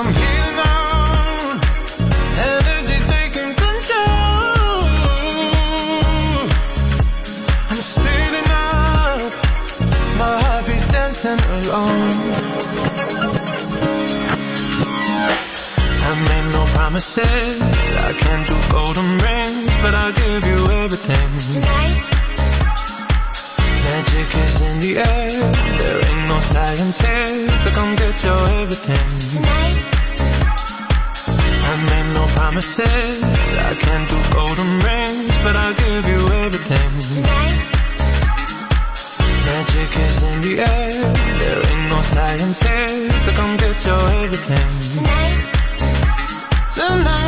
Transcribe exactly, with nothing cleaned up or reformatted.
I'm here now, energy taking control. I'm speeding up, my heartbeat's dancing alone. I made no promises, I can't do golden rings, but I'll give you everything. Tonight, magic is in the air, there ain't no science here, so come get your everything. tonight, I made no promises, I can't do golden rings, but I'll give you everything. tonight, Magic is in the air, there ain't no science here, so come get your everything. tonight, Tonight